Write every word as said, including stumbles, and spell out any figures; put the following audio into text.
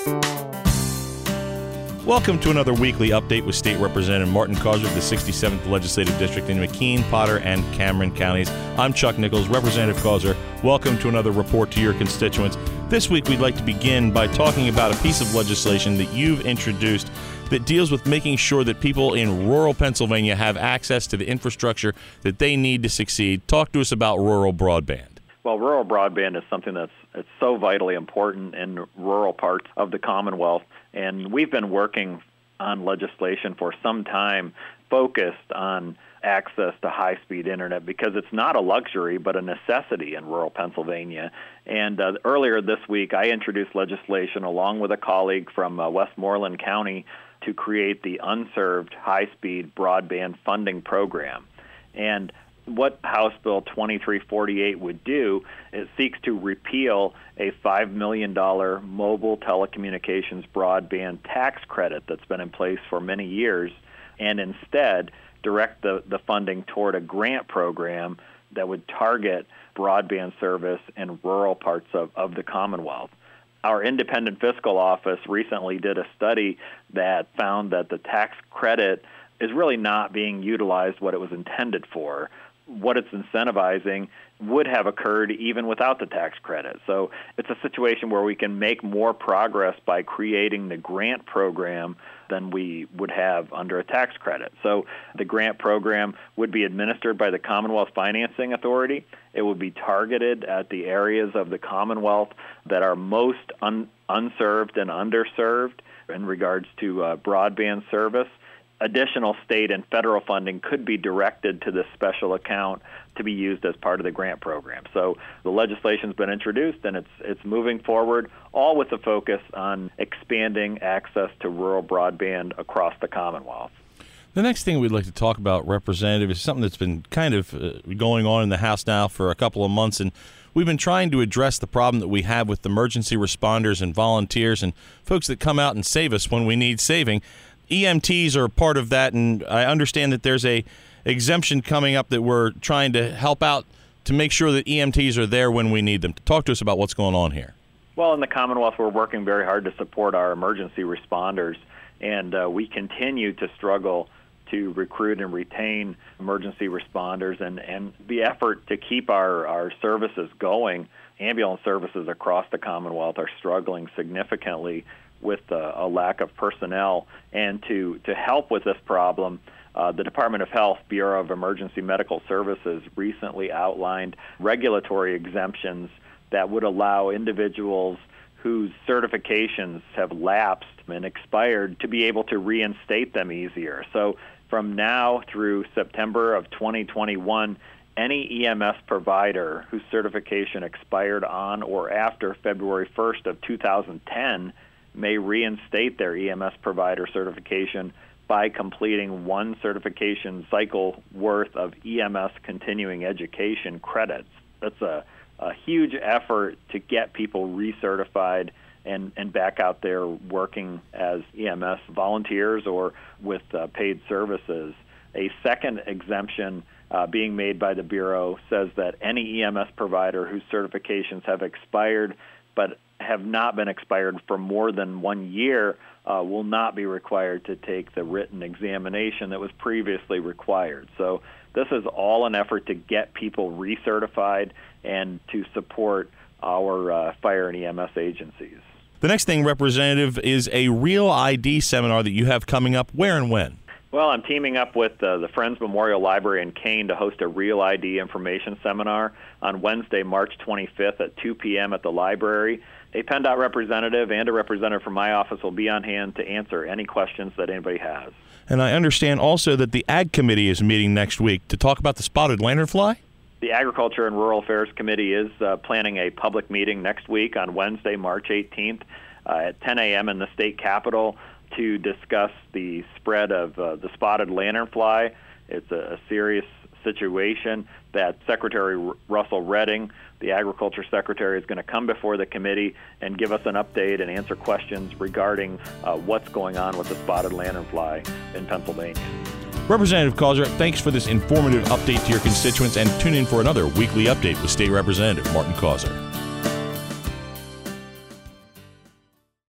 Welcome to another weekly update with State Representative Martin Causer of the sixty-seventh Legislative District in McKean, Potter, and Cameron counties. I'm Chuck Nichols. Representative Causer, welcome to another report to your constituents. This week we'd like to begin by talking about a piece of legislation that you've introduced that deals with making sure that people in rural Pennsylvania have access to the infrastructure that they need to succeed. Talk to us about rural broadband. Well, rural broadband is something that's it's so vitally important in rural parts of the Commonwealth, and we've been working on legislation for some time focused on access to high-speed internet because it's not a luxury but a necessity in rural Pennsylvania. And uh, earlier this week, I introduced legislation along with a colleague from uh, Westmoreland County to create the Unserved High-Speed Broadband Funding Program. And what House Bill twenty-three forty-eight would do is seeks to repeal a five million dollars mobile telecommunications broadband tax credit that's been in place for many years, and instead direct the, the funding toward a grant program that would target broadband service in rural parts of, of the Commonwealth. Our independent fiscal office recently did a study that found that the tax credit is really not being utilized what it was intended for. What it's incentivizing would have occurred even without the tax credit. So it's a situation where we can make more progress by creating the grant program than we would have under a tax credit. So the grant program would be administered by the Commonwealth Financing Authority. It would be targeted at the areas of the Commonwealth that are most un- unserved and underserved in regards to uh, broadband service. Additional state and federal funding could be directed to this special account to be used as part of the grant program. So the legislation's been introduced, and it's it's moving forward, all with a focus on expanding access to rural broadband across the Commonwealth. The next thing we'd like to talk about, Representative, is something that's been kind of uh, going on in the House now for a couple of months, and we've been trying to address the problem that we have with emergency responders and volunteers and folks that come out and save us when we need saving. E M Ts are part of that, and I understand that there's a exemption coming up that we're trying to help out to make sure that E M Ts are there when we need them. Talk to us about what's going on here. Well, in the Commonwealth, we're working very hard to support our emergency responders, and uh, we continue to struggle to recruit and retain emergency responders, and, and the effort to keep our, our services going. Ambulance services across the Commonwealth are struggling significantly with uh, a lack of personnel. And to, to help with this problem, uh, the Department of Health Bureau of Emergency Medical Services recently outlined regulatory exemptions that would allow individuals whose certifications have lapsed and expired to be able to reinstate them easier. So from now through September of twenty twenty-one, any E M S provider whose certification expired on or after February first of two thousand ten may reinstate their E M S provider certification by completing one certification cycle worth of E M S continuing education credits. That's a, a huge effort to get people recertified and, and back out there working as E M S volunteers or with uh, paid services. A second exemption uh, being made by the Bureau says that any E M S provider whose certifications have expired but have not been expired for more than one year uh, will not be required to take the written examination that was previously required. So this is all an effort to get people recertified and to support our uh, fire and E M S agencies. The next thing, Representative, is a Real I D seminar that you have coming up. Where and when? Well, I'm teaming up with uh, the Friends Memorial Library in Kane to host a Real I D information seminar on Wednesday, March twenty-fifth at two p.m. at the library. A PennDOT representative and a representative from my office will be on hand to answer any questions that anybody has. And I understand also that the Ag Committee is meeting next week to talk about the spotted lanternfly? The Agriculture and Rural Affairs Committee is uh, planning a public meeting next week on Wednesday, March eighteenth uh, at ten a.m. in the state capitol to discuss the spread of uh, the spotted lanternfly. It's a, a serious situation that Secretary R- Russell Redding, the Agriculture Secretary, is going to come before the committee and give us an update and answer questions regarding uh, what's going on with the spotted lanternfly in Pennsylvania. Representative Causer, thanks for this informative update to your constituents, and tune in for another weekly update with State Representative Martin Causer.